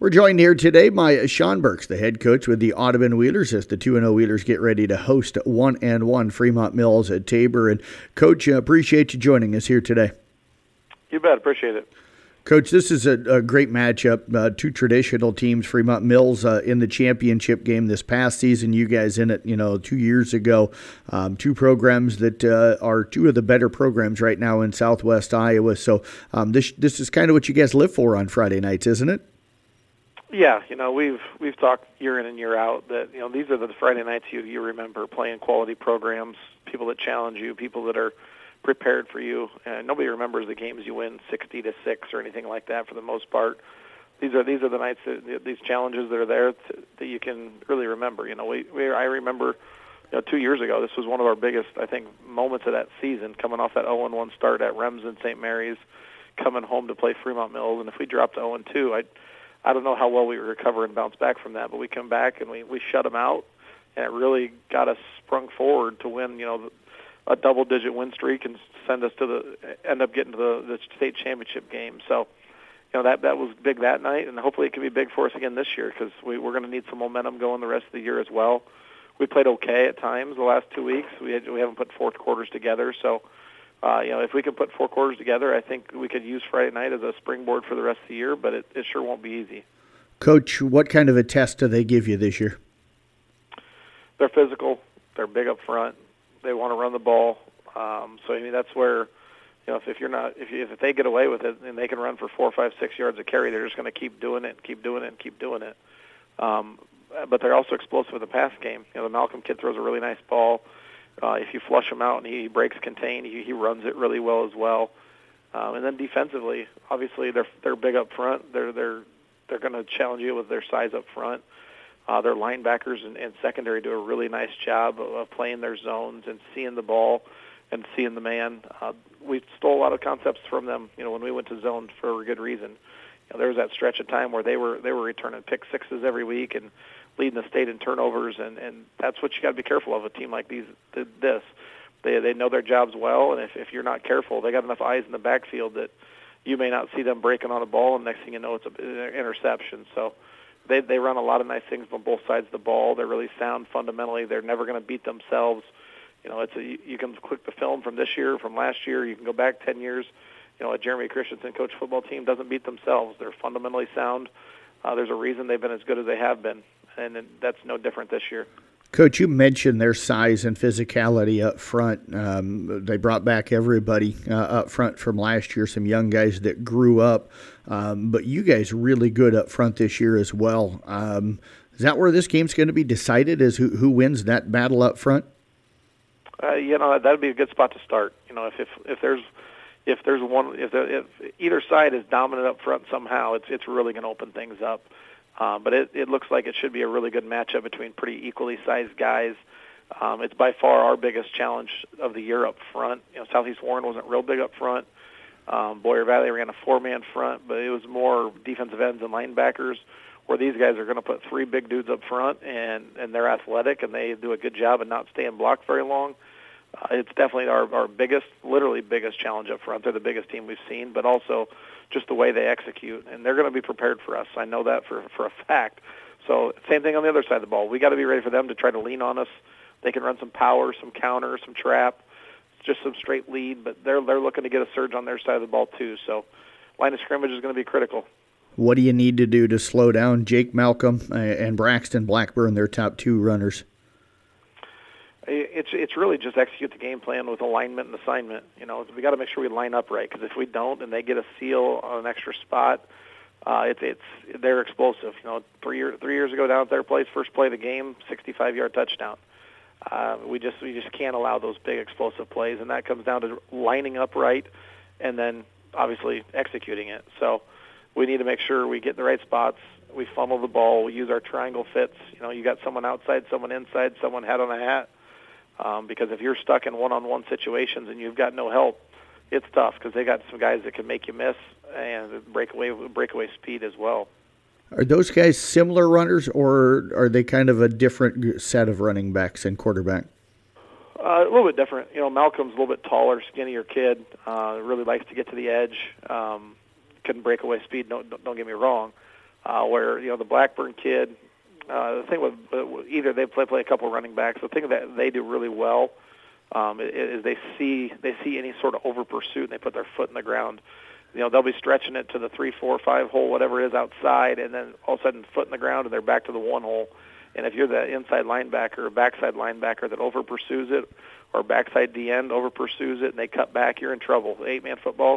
We're joined here today by Sean Burks, the head coach with the Audubon Wheelers, as the 2-0 Wheelers get ready to host 1-1 Fremont Mills at Tabor. And Coach, appreciate you joining us here today. You bet. Appreciate it. Coach, this is a great matchup. Two traditional teams, Fremont Mills in the championship game this past season. You guys in it, 2 years ago. Two programs that are two of the better programs right now in Southwest Iowa. So this is kind of what you guys live for on Friday nights, isn't it? Yeah, we've talked year in and year out that these are the Friday nights you remember, playing quality programs, people that challenge you, people that are prepared for you. And nobody remembers the games you win 60-6 or anything like that for the most part. These are the nights these challenges that are there that you can really remember. I remember 2 years ago, this was one of our biggest, I think, moments of that season, coming off that 0-1 start at Remsen St. Mary's, coming home to play Fremont Mills. And if we dropped to 0-2, I don't know how well we would recover and bounce back from that, but we come back and we shut them out, and it really got us sprung forward to win, a double-digit win streak and send us to end up getting to the state championship game. So, that was big that night, and hopefully it can be big for us again this year because we're going to need some momentum going the rest of the year as well. We played okay at times the last 2 weeks. We haven't put fourth quarters together, so if we can put four quarters together, I think we could use Friday night as a springboard for the rest of the year, but it sure won't be easy. Coach, what kind of a test do they give you this year? They're physical. They're big up front. They want to run the ball. That's where, if they get away with it and they can run for 4, 5, 6 yards a carry, they're just going to keep doing it, keep doing it, and keep doing it. But they're also explosive in the pass game. The Malcolm kid throws a really nice ball. If you flush him out and he breaks contain, he runs it really well as well. And then defensively, obviously they're big up front. They're going to challenge you with their size up front. Their linebackers and secondary do a really nice job of playing their zones and seeing the ball and seeing the man. We stole a lot of concepts from them, when we went to zone for a good reason. There was that stretch of time where they were returning pick sixes every week and leading the state in turnovers, and that's what you got to be careful of. A team like this, they know their jobs well, and if you're not careful, they got enough eyes in the backfield that you may not see them breaking on a ball, and next thing you know, it's an interception. So they run a lot of nice things on both sides of the ball. They're really sound fundamentally. They're never going to beat themselves. You can click the film from this year, from last year. You can go back 10 years. A Jeremy Christensen coach football team doesn't beat themselves. They're fundamentally sound. There's a reason they've been as good as they have been, and that's no different this year. Coach, you mentioned their size and physicality up front. They brought back everybody up front from last year, some young guys that grew up. But you guys really good up front this year as well. Is that where this game's going to be decided, is who wins that battle up front? That'd be a good spot to start. If either side is dominant up front somehow, it's really going to open things up. But it looks like it should be a really good matchup between pretty equally sized guys. It's by far our biggest challenge of the year up front. Southeast Warren wasn't real big up front. Boyer Valley ran a 4-man front, but it was more defensive ends and linebackers, where these guys are going to put 3 big dudes up front, and they're athletic, and they do a good job of not staying blocked very long. It's definitely our biggest, literally biggest challenge up front. They're the biggest team we've seen, but also just the way they execute, and they're going to be prepared for us. I know that for a fact. So same thing on the other side of the ball. We got to be ready for them to try to lean on us. They can run some power, some counter, some trap, just some straight lead, but they're looking to get a surge on their side of the ball too. So line of scrimmage is going to be critical. What do you need to do to slow down Jake Malcolm and Braxton Blackburn, their top 2 runners? It's really just execute the game plan with alignment and assignment. We got to make sure we line up right, because if we don't and they get a seal on an extra spot, they're explosive. 3 years ago down at their place, first play of the game, 65-yard touchdown. We just can't allow those big explosive plays, and that comes down to lining up right and then obviously executing it. So we need to make sure we get in the right spots. We funnel the ball. We use our triangle fits. You got someone outside, someone inside, someone hat on a hat. Because if you're stuck in one-on-one situations and you've got no help, it's tough, because they got some guys that can make you miss and breakaway speed as well. Are those guys similar runners, or are they kind of a different set of running backs and quarterback? A little bit different. Malcolm's a little bit taller, skinnier kid. Really likes to get to the edge. Couldn't break away speed. Don't get me wrong. where the Blackburn kid. The thing with either they play a couple of running backs. The thing that they do really well is they see any sort of over pursuit and they put their foot in the ground. They'll be stretching it to the 3, 4, 5 hole, whatever it is outside, and then all of a sudden foot in the ground and they're back to the 1 hole. And if you're the inside linebacker or backside linebacker that over pursues it, or backside D end over pursues it, and they cut back, you're in trouble. 8-man football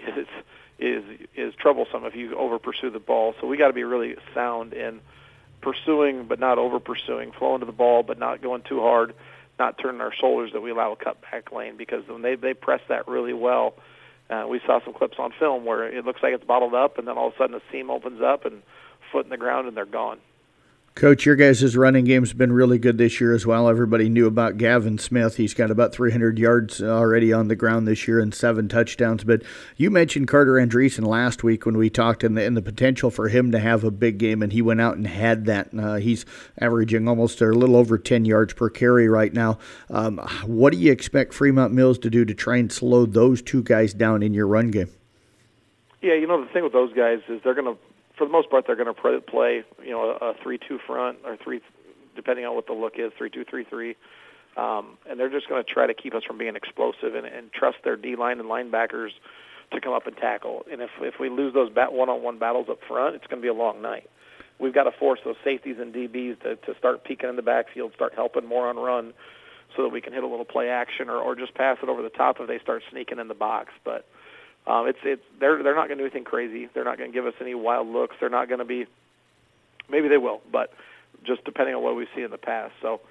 is troublesome if you over pursue the ball. So we got to be really sound in pursuing but not over pursuing, flowing to the ball but not going too hard, not turning our shoulders that we allow a cutback lane, because when they press that really well. We saw some clips on film where it looks like it's bottled up, and then all of a sudden the seam opens up and foot in the ground and they're gone. Coach, your guys' running game's been really good this year as well. Everybody knew about Gavin Smith. He's got about 300 yards already on the ground this year and 7 touchdowns. But you mentioned Carter Andreessen last week when we talked and the potential for him to have a big game, and he went out and had that. He's averaging almost a little over 10 yards per carry right now. What do you expect Fremont Mills to do to try and slow those two guys down in your run game? Yeah, the thing with those guys is they're going to, for the most part, they're going to play, a 3-2 front or 3, depending on what the look is, 3-2, 3-3. And they're just going to try to keep us from being explosive and trust their D-line and linebackers to come up and tackle. And if we lose those one-on-one battles up front, it's going to be a long night. We've got to force those safeties and DBs to start peeking in the backfield, start helping more on run so that we can hit a little play action or just pass it over the top if they start sneaking in the box. But they're not going to do anything crazy. They're not going to give us any wild looks. They're not going to be. Maybe they will, but just depending on what we see in the past. So,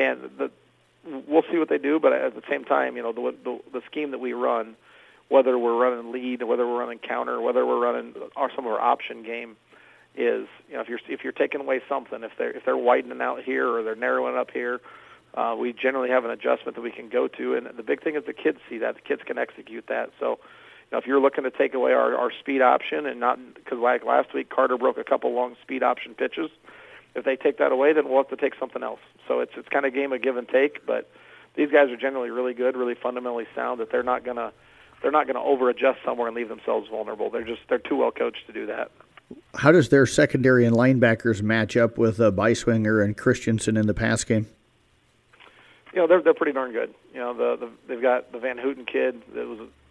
we'll see what they do. But at the same time, the scheme that we run, whether we're running lead, whether we're running counter, whether we're running some of our option game, is if you're taking away something, if they're widening out here or they're narrowing up here, we generally have an adjustment that we can go to. And the big thing is the kids see that. The kids can execute that. So. If you're looking to take away our speed option and not, because like last week Carter broke a couple long speed option pitches, if they take that away, then we'll have to take something else. So it's kind of a game of give and take. But these guys are generally really good, really fundamentally sound. That they're not gonna over adjust somewhere and leave themselves vulnerable. They're too well coached to do that. How does their secondary and linebackers match up with Beiswinger and Christensen in the pass game? They're pretty darn good. They've got the Van Houten kid that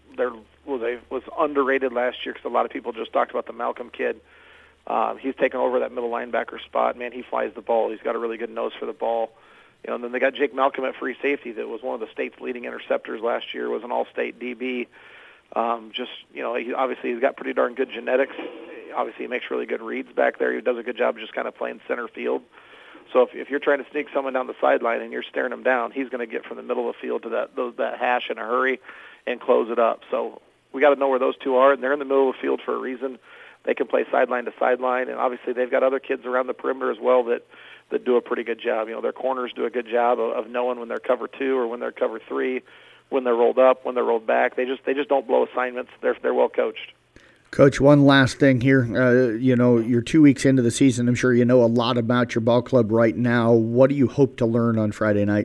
was underrated last year because a lot of people just talked about the Malcolm kid. He's taken over that middle linebacker spot. Man, he flies the ball. He's got a really good nose for the ball. And then they got Jake Malcolm at free safety that was one of the state's leading interceptors last year, was an all-state DB. He's got pretty darn good genetics. Obviously, he makes really good reads back there. He does a good job just kind of playing center field. So if you're trying to sneak someone down the sideline and you're staring him down, he's going to get from the middle of the field to that hash in a hurry and close it up. So we got to know where those two are, and they're in the middle of the field for a reason. They can play sideline to sideline, and obviously they've got other kids around the perimeter as well that do a pretty good job. Their corners do a good job of knowing when they're cover 2 or when they're cover 3, when they're rolled up, when they're rolled back. They just don't blow assignments. They're well coached. Coach, one last thing here. You're 2 weeks into the season. I'm sure you know a lot about your ball club right now. What do you hope to learn on Friday night?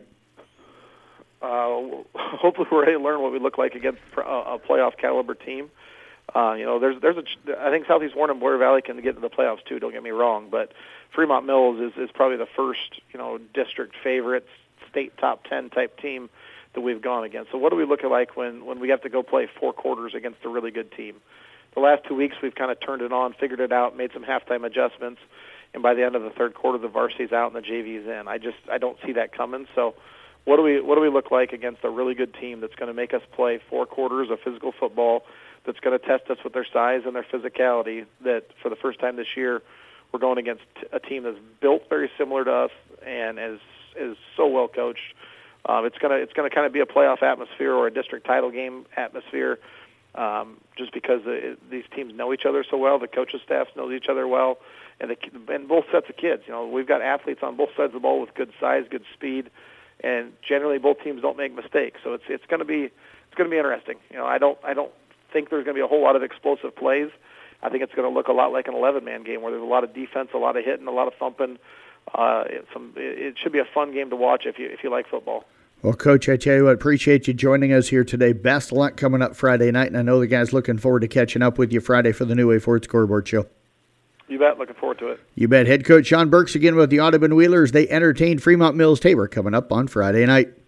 Hopefully we're ready to learn what we look like against a playoff caliber team. I think Southeast Warren and Boyer Valley can get into the playoffs too, don't get me wrong, but Fremont Mills is probably the first, district favorite, state top 10 type team that we've gone against. So what do we look like when we have to go play 4 quarters against a really good team? The last 2 weeks we've kind of turned it on, figured it out, made some halftime adjustments, and by the end of the third quarter the varsity's out and the JV's in. I don't see that coming. So what do we look like against a really good team that's going to make us play 4 quarters of physical football, that's going to test us with their size and their physicality, that for the first time this year we're going against a team that's built very similar to us and is so well coached. It's going to kind of be a playoff atmosphere or a district title game atmosphere, just because these teams know each other so well. The coaching staffs know each other well, and both sets of kids. We've got athletes on both sides of the ball with good size, good speed, and generally both teams don't make mistakes. So it's going to be interesting. I don't think there's going to be a whole lot of explosive plays. I think it's going to look a lot like an 11-man game where there's a lot of defense, a lot of hitting, a lot of thumping. It should be a fun game to watch if you like football. Well, Coach, I tell you what, appreciate you joining us here today. Best of luck coming up Friday night, and I know the guys looking forward to catching up with you Friday for the New Way Forward Scoreboard Show. You bet. Looking forward to it. You bet. Head coach Sean Burks again with the Audubon Wheelers. They entertain Fremont Mills Tabor coming up on Friday night.